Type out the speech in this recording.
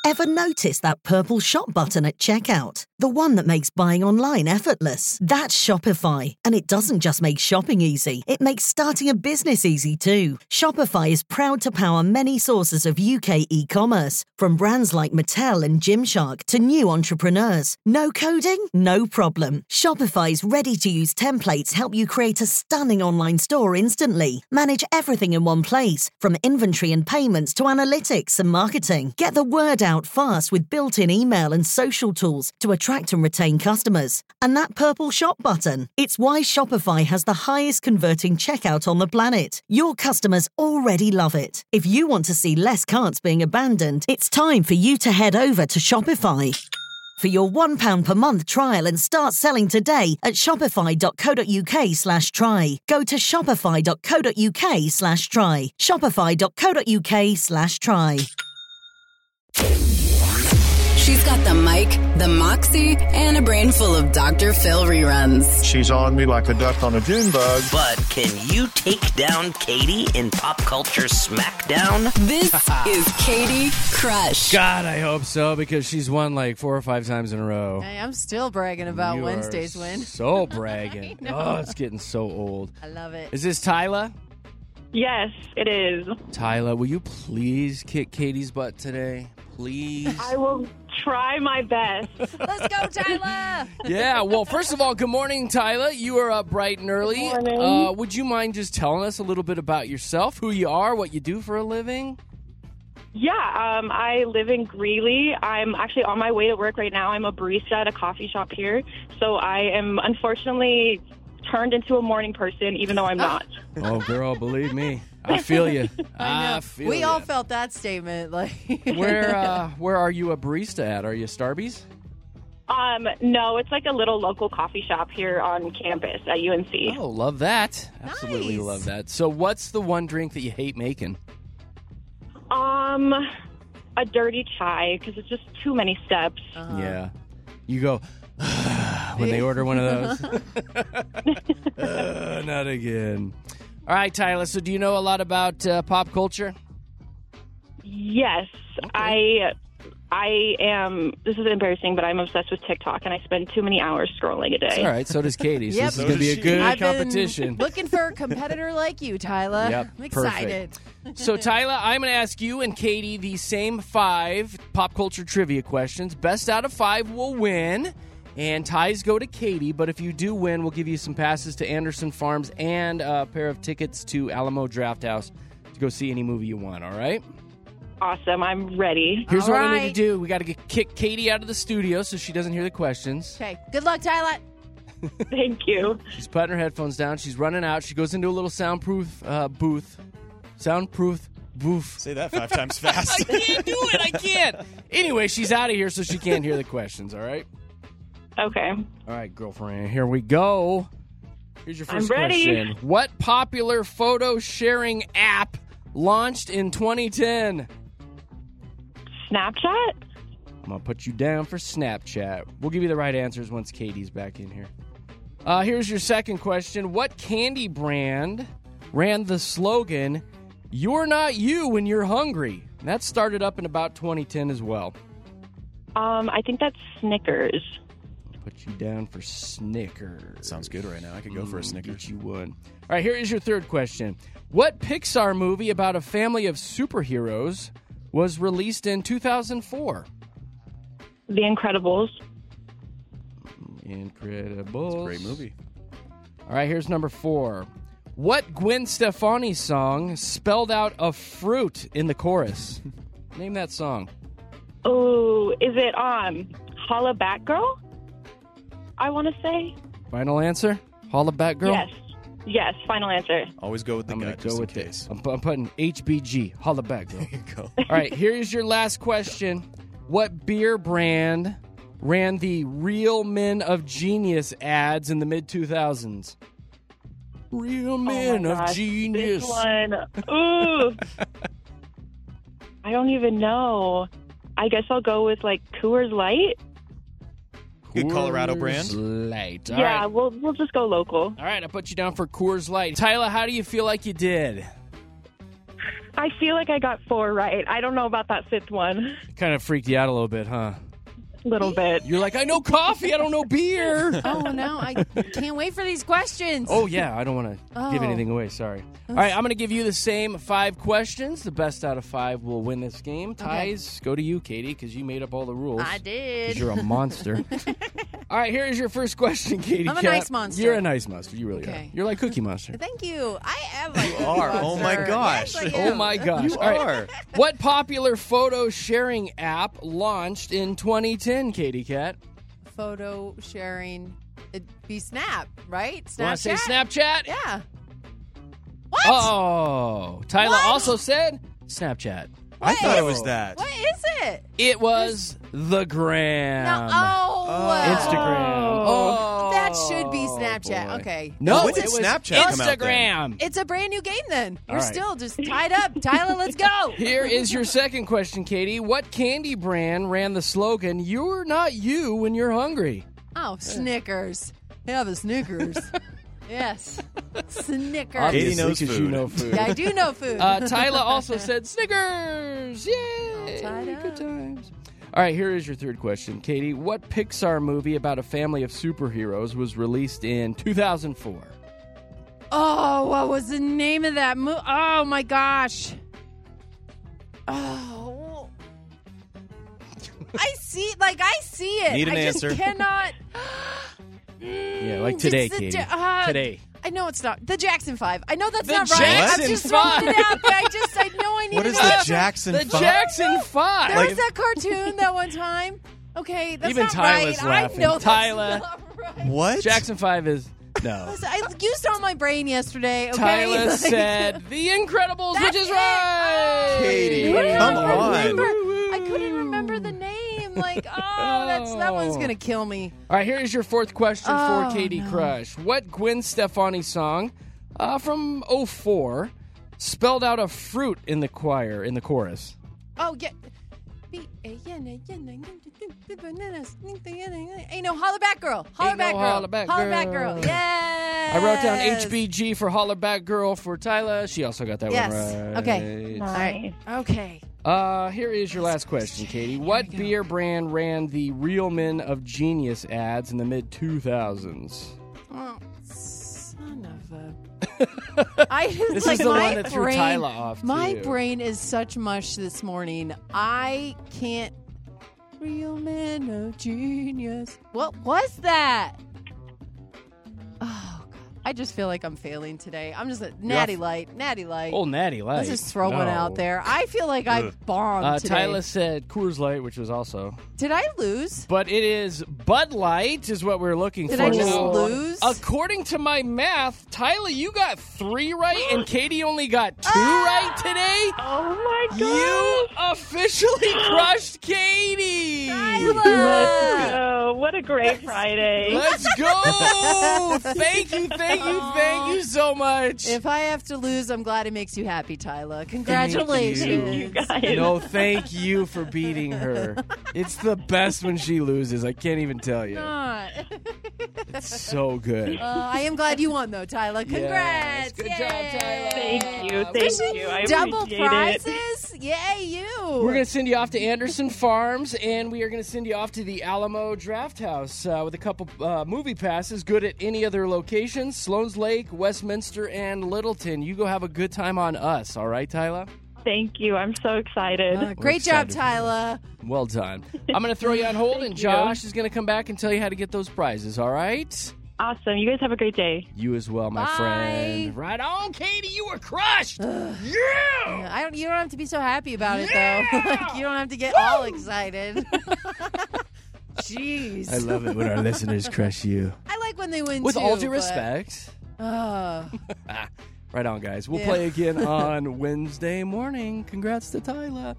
Ever notice that purple shop button at checkout? The one that makes buying online effortless. That's Shopify. And it doesn't just make shopping easy, it makes starting a business easy too. Shopify is proud to power many sources of UK e-commerce, from brands like Mattel and Gymshark to new entrepreneurs. No coding? No problem. Shopify's ready-to-use templates help you create a stunning online store instantly. Manage everything in one place, from inventory and payments to analytics and marketing. Get the word out fast with built-in email and social tools to attract and retain customers. And that purple shop button, it's why Shopify has the highest converting checkout on the planet. Your customers already love it. If you want to see less carts being abandoned, it's time for you to head over to Shopify. For your £1 per month trial and start selling today at shopify.co.uk/try. Go to shopify.co.uk/try. Shopify.co.uk/try. She's got the mic, the moxie, and a brain full of Dr. Phil reruns. She's on me like a duck on a June bug. But can you take down Katie in Pop Culture Smackdown? This is Katie Crush. God, I hope so, because she's won like 4 or 5 times in a row. Hey, I'm still bragging about You Wednesday's are win. So bragging. I know. Oh, it's getting so old. I love it. Is this Tyla? Yes, it is. Tyla, will you please kick Katie's butt today? Please. I will try my best. Let's go, Tyler! Yeah, well, first of all, good morning, Tyla. You are up bright and early. Good morning. Would you mind just telling us a little bit about yourself, who you are, what you do for a living? Yeah, I live in Greeley. I'm actually on my way to work right now. I'm a barista at a coffee shop here. So I am unfortunately turned into a morning person, even though I'm not. Oh, girl, believe me. I feel you. I feel We you. all felt that statement. Like, Where are you a barista at? Are you Starbucks? No, it's like a little local coffee shop here on campus at UNC. Oh, love that. Absolutely Nice. love that. So what's the one drink that you hate making? A dirty chai, because it's just too many steps. Yeah. You go, when they order one of those. Not again. All right, Tyler, so do you know a lot about pop culture? Yes, I am. This is embarrassing, but I'm obsessed with TikTok, and I spend too many hours scrolling a day. All right, so does Katie. So Yep. this is going to be a good I've competition. been looking for a competitor like you, Tyler. Yep, I'm excited. So, Tyler, I'm going to ask you and Katie the same 5 pop culture trivia questions. Best out of 5 will win, and ties go to Katie. But if you do win, we'll give you some passes to Anderson Farms and a pair of tickets to Alamo Drafthouse to go see any movie you want, all right? Awesome, I'm ready. Here's All what we need right. to do. We got to kick Katie out of the studio so she doesn't hear the questions. Okay, good luck, Tyler. Thank you. She's putting her headphones down. She's running out. She goes into a little soundproof booth. Soundproof booth. Say that 5 times fast. I can't do it. I can't. Anyway, she's out of here so she can't hear the questions, all right? Okay. All right, girlfriend. Here we go. Here's your first I'm ready. question. What popular photo sharing app launched in 2010? Snapchat? I'm going to put you down for Snapchat. We'll give you the right answers once Katie's back in here. Here's your second question. What candy brand ran the slogan, "You're not you when you're hungry"? And that started up in about 2010 as well. I think that's Snickers. Put you down for Snickers. Sounds good right now. I could go for a Snickers. Get you one. All right, here is your third question. What Pixar movie about a family of superheroes was released in 2004? The Incredibles. Incredibles. It's a great movie. All right, here's number 4. What Gwen Stefani song spelled out a fruit in the chorus? Name that song. Oh, is it Holla Back Girl? I want to say. Final answer? Holla back, girl? Yes, final answer. Always go with the I'm going gut to go just in with case. this. I'm putting HBG. Holla back, girl. There you go. All right, here's your last question. What beer brand ran the Real Men of Genius ads in the mid-2000s? Real Men of gosh, Genius. This one. Ooh. I don't even know. I guess I'll go with like Coors Light. Good Colorado Coors brand. Light. All Yeah, right. we'll just go local. All right, I put you down for Coors Light. Tyler, how do you feel like you did? I feel like I got 4 right. I don't know about that 5th one. Kind of freaked you out a little bit, huh? A little bit. You're like, I know coffee, I don't know beer. Oh, no. I can't wait for these questions. Oh, yeah, I don't want to give anything away. Sorry. All right, I'm going to give you the same 5 questions. The best out of 5 will win this game. Ties, go to you, Katie, because you made up all the rules. I did. 'Cause you're a monster. All right, here is your first question, Katie. I'm a Cat. nice monster. You're a nice monster. You really Okay. are. You're like Cookie Monster. Thank you. I am like You are. Oh, my gosh. Yes, I am. Oh, my gosh. You All right. are. What popular photo sharing app launched in 2010, Katie Cat? Photo sharing. It'd be Snap, right? Snapchat? Want to say Snapchat? Yeah. What? Oh. Tyler What? also said Snapchat. I thought it was that. What is it? It was the Gram. No. Instagram. Oh. That should be Snapchat. boy. Okay. No, When did it was Snapchat come out then? Instagram. It's a brand new game then. We're All right. still just tied up. Tyler, let's go. Here is your second question, Katie. What candy brand ran the slogan, "You're not you when you're hungry"? Oh, Snickers. Have a Snickers. Yes. Snickers. Katie knows 'cause food. you know food. Yeah, I do know food. Tyler also said Snickers. Yay! tied up. Good times. All right, here is your third question, Katie. What Pixar movie about a family of superheroes was released in 2004? Oh, what was the name of that movie? Oh, my gosh. Oh. I see it. Need an I answer. just cannot. Yeah, like today, It's the Katie. today. I know it's not. The Jackson 5. I know that's The not right. Jackson I'm just 5. throwing it out there. I know I need What an is the answer. Jackson The 5? Jackson 5. There was that cartoon that one time. Okay, that's Even not Tyler's right. laughing. I know that's Tyler. not right. What? Jackson 5 is no. Listen, I used all my brain yesterday. Okay, Tyler Like, said The Incredibles, which That's is it. right. Katie, I come couldn't on. remember. I couldn't remember the name. Like, that one's gonna kill me. All right, here is your fourth question Oh, for Katie no. Crush. What Gwen Stefani song from 04 spelled out a fruit in the chorus? Oh yeah. Ain't no holler back girl. Holler back girl. holler back Holler back girl. girl. Yes. I wrote down HBG for Holler Back Girl for Tyler. She also got that Yes. one right. Okay. All right. Okay. Here is your last question, Katie. What beer brand ran the Real Men of Genius ads in the mid-2000s? Oh, son of a. This like is the my one that threw brain, Tyler off, My too. brain is such mush this morning. I can't. Real man of genius. What was that? Oh, God. I just feel like I'm failing today. I'm just a natty light. Oh, Natty Light. Let's just throw one No. out there. I feel like I bombed today. Tyler said Coors Light, which was also. Did I lose? But it is Bud Light is what we're looking Did for. I just Now, lose? according to my math, Tyler, you got 3 right, and Katie only got 2 right today. Oh my god. You officially crushed Katie. Let's go. What a great Friday. Let's go. Thank you so much. If I have to lose, I'm glad it makes you happy, Tyler. Congratulations. You guys. No, thank you for beating her. It's the best when she loses. I can't even tell you. Not. It's so good. I am glad you won, though, Tyler. Congrats. Yes. Good Yay. job, Tyler. Thank you. Thank you. I Double appreciate prizes? Yay, you. We're going to send you off to Anderson Farms, and we are going to send you off to the Alamo Draft House with a couple movie passes, good at any other locations, Sloan's Lake, Westminster, and Littleton. You go have a good time on us, all right, Tyler? Thank you. I'm so excited. Great job, excited for you. Tyler. Well done. I'm going to throw you on hold, and Josh is going to come back and tell you how to get those prizes, all right? Awesome. You guys have a great day. You as well, my Bye. friend. Right on, Katie. You were crushed. Yeah. You don't have to be so happy about it, though. Like, you don't have to get all excited. Jeez. I love it when our listeners crush you. I like when they win, With too, all due but- respect. Right on, guys. We'll Yeah. play again on Wednesday morning. Congrats to Tyler.